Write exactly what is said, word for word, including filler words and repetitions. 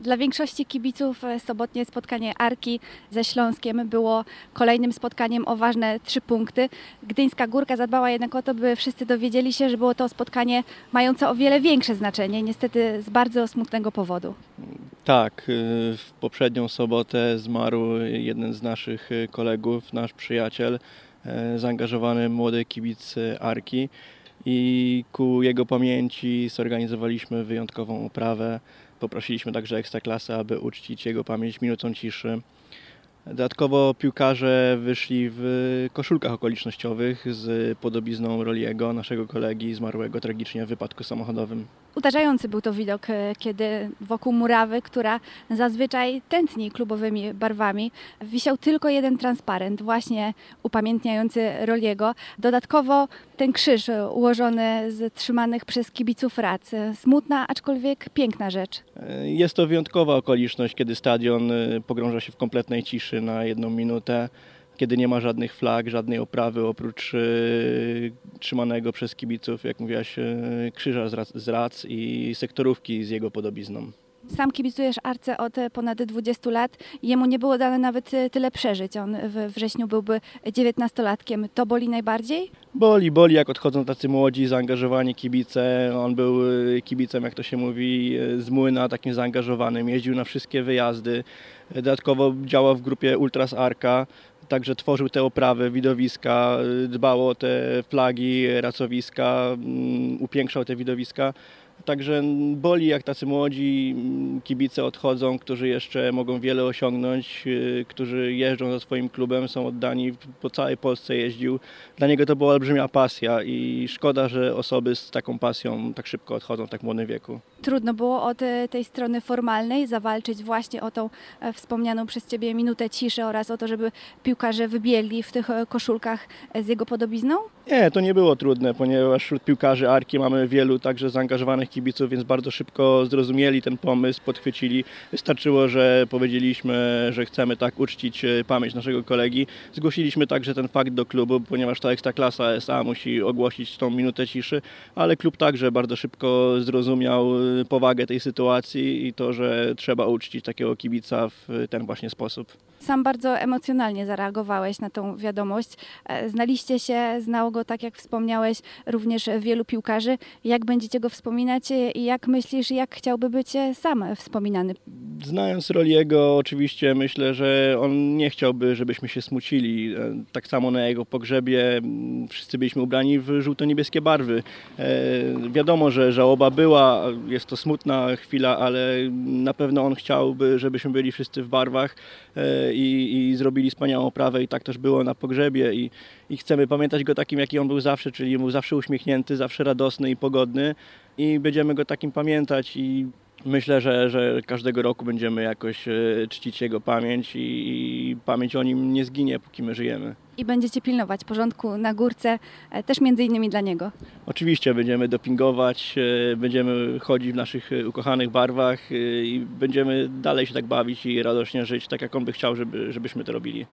Dla większości kibiców sobotnie spotkanie Arki ze Śląskiem było kolejnym spotkaniem o ważne trzy punkty. Gdyńska Górka zadbała jednak o to, by wszyscy dowiedzieli się, że było to spotkanie mające o wiele większe znaczenie, niestety z bardzo smutnego powodu. Tak, w poprzednią sobotę zmarł jeden z naszych kolegów, nasz przyjaciel, zaangażowany młody kibic Arki i ku jego pamięci zorganizowaliśmy wyjątkową oprawę. Poprosiliśmy także Ekstraklasę, aby uczcić jego pamięć minutą ciszy. Dodatkowo piłkarze wyszli w koszulkach okolicznościowych z podobizną Rolliego, naszego kolegi zmarłego tragicznie w wypadku samochodowym. Uderzający był to widok, kiedy wokół murawy, która zazwyczaj tętni klubowymi barwami, wisiał tylko jeden transparent, właśnie upamiętniający Rolliego. Dodatkowo ten krzyż ułożony z trzymanych przez kibiców rac. Smutna, aczkolwiek piękna rzecz. Jest to wyjątkowa okoliczność, kiedy stadion pogrąża się w kompletnej ciszy na jedną minutę, kiedy nie ma żadnych flag, żadnej oprawy oprócz y, trzymanego przez kibiców, jak mówiłaś, y, krzyża z rac, z rac i sektorówki z jego podobizną. Sam kibicujesz Arce od ponad dwudziestu lat i jemu nie było dane nawet tyle przeżyć. On we wrześniu byłby dziewiętnastolatkiem. To boli najbardziej? Boli, boli, jak odchodzą tacy młodzi, zaangażowani kibice. On był kibicem, jak to się mówi, z młyna, takim zaangażowanym. Jeździł na wszystkie wyjazdy. Dodatkowo działał w grupie Ultras Arka. Także tworzył te oprawy, widowiska, dbał o te flagi, racowiska, upiększał te widowiska. Także boli, jak tacy młodzi kibice odchodzą, którzy jeszcze mogą wiele osiągnąć, którzy jeżdżą za swoim klubem, są oddani, po całej Polsce jeździł. Dla niego to była olbrzymia pasja i szkoda, że osoby z taką pasją tak szybko odchodzą w tak młodym wieku. Trudno było od tej strony formalnej zawalczyć właśnie o tą wspomnianą przez Ciebie minutę ciszy oraz o to, żeby piłkarze wybiegli w tych koszulkach z jego podobizną? Nie, to nie było trudne, ponieważ wśród piłkarzy Arki mamy wielu także zaangażowanych kibiców, więc bardzo szybko zrozumieli ten pomysł, podchwycili. Wystarczyło, że powiedzieliśmy, że chcemy tak uczcić pamięć naszego kolegi. Zgłosiliśmy także ten fakt do klubu, ponieważ ta Ekstraklasa S A musi ogłosić tą minutę ciszy, ale klub także bardzo szybko zrozumiał powagę tej sytuacji i to, że trzeba uczcić takiego kibica w ten właśnie sposób. Sam bardzo emocjonalnie zareagowałeś na tą wiadomość. Znaliście się, znało go, tak jak wspomniałeś, również wielu piłkarzy. Jak będziecie go wspominać i jak myślisz, jak chciałby być sam wspominany? Znając Rolliego, oczywiście myślę, że on nie chciałby, żebyśmy się smucili. Tak samo na jego pogrzebie wszyscy byliśmy ubrani w żółto-niebieskie barwy. Wiadomo, że żałoba była, jest to smutna chwila, ale na pewno on chciałby, żebyśmy byli wszyscy w barwach i, i zrobili wspaniałą oprawę i tak też było na pogrzebie i, i chcemy pamiętać go takim, jaki on był zawsze, czyli był zawsze uśmiechnięty, zawsze radosny i pogodny i będziemy go takim pamiętać i myślę, że, że każdego roku będziemy jakoś czcić jego pamięć i, i pamięć o nim nie zginie, póki my żyjemy. I będziecie pilnować porządku na górce, też między innymi dla niego. Oczywiście będziemy dopingować, będziemy chodzić w naszych ukochanych barwach i będziemy dalej się tak bawić i radośnie żyć, tak jak on by chciał, żeby, żebyśmy to robili.